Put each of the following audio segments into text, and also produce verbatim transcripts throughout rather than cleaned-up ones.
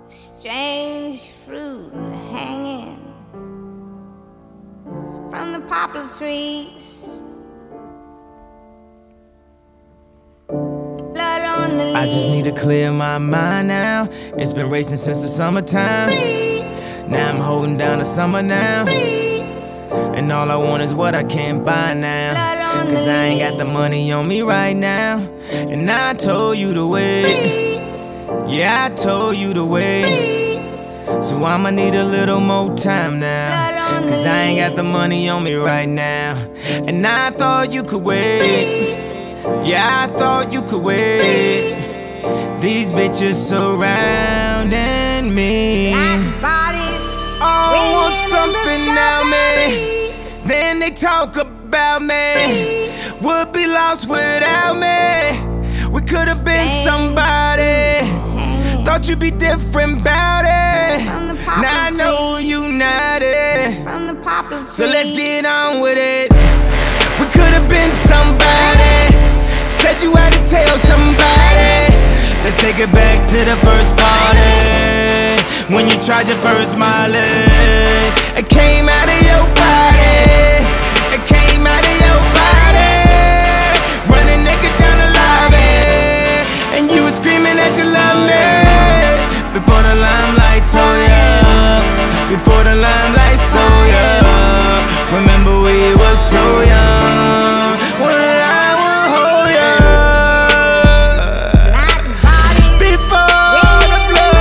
strange fruit hanging from the poplar trees. Blood on the leaves. I just need to clear my mind now. It's been racing since the summertime. Freeze. Now I'm holding down the summer now. Freeze. And all I want is what I can't buy now. Blood on Cause the I ain't got the money on me right now. And I told you to wait. Freeze. Yeah, I told you to wait. Freeze. So I'ma need a little more time now. Blood on Cause the I ain't got leaves. the money on me right now. And I thought you could wait. Yeah, I thought you could wait. These bitches surrounding me. Black bodies Oh, want swinging in something the now, man. breeze. Then they talk about me. Would be lost without me. We could've been somebody. Thought you'd be different about it. From the poplar Now I know trees. you not it. From the poplar trees. So let's get on with it. We could've been somebody. Said you had to tell somebody. Let's take it back to the first party. When you tried your first Molly. It came out of your body. It came out of your body. Running naked down the lobby. And you were screaming that you love me. Before the limelight told ya. Before the limelight stole ya. Remember we were so young. When I would hold ya. Black bodies Before the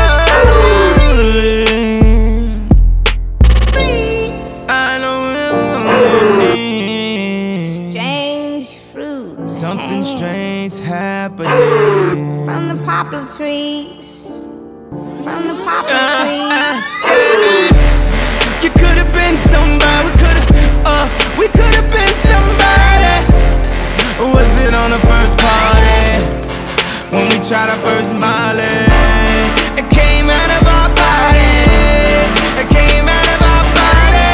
swinging in the blood. breeze. I know you need Strange fruit something hanging strange happening. from the poplar trees. From the poplar Uh, trees. uh, uh, You could've been somebody. We could've, uh, we could've been somebody. Was it on the first party? When we tried our first Molly? It came out of our body. It came out of our body.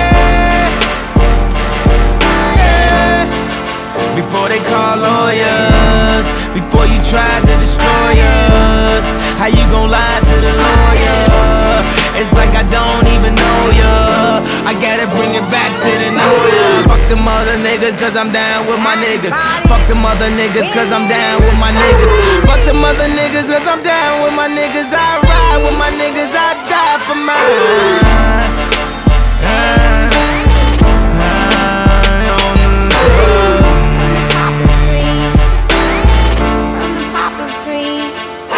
Yeah. Before they call lawyers, before you tried to destroy us, how you gon' lie to the lawyer? It's like I don't even know ya. I gotta bring it back to the know ya. Fuck them other niggas cause I'm down with my niggas. Fuck them other niggas cause I'm down with my niggas. Fuck them other niggas cause I'm down with my niggas. I ride with my niggas, I die for mine. From the poplar trees.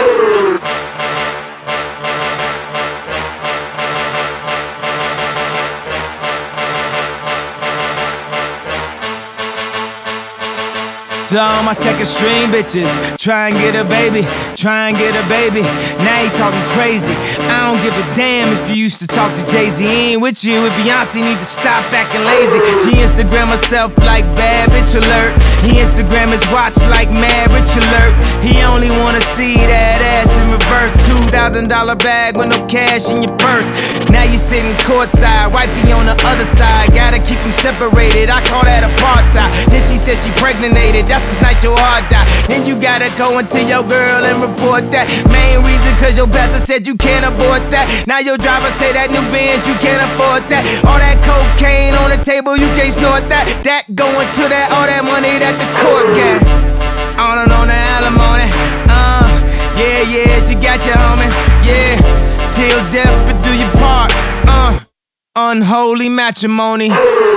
To all my second string bitches, try and get a baby, try and get a baby. Now you talking crazy. I don't give a damn if you used to talk to Jay-Z. He ain't with you, with Beyonce, need to stop acting lazy. She Instagram herself like bad bitch alert. He Instagram his watch like mad rich alert. He only wanna see that ass in reverse. Two thousand dollar bag with no cash in your purse. Now you sitting courtside, wifey on the other side. Gotta keep them separated, I call that apartheid. Then she said she pregnated, that's the night your heart died. Then you gotta go into your girl and report that. Main reason cause your pastor said you can't afford that. Now your driver say that new Benz, you can't afford that. All that cocaine on the table, you can't snort that. That going to that, all that money that the court got. On and on the alimony. Uh, yeah, yeah, she got you, homie. Yeah, till death but do your part. Uh, unholy matrimony.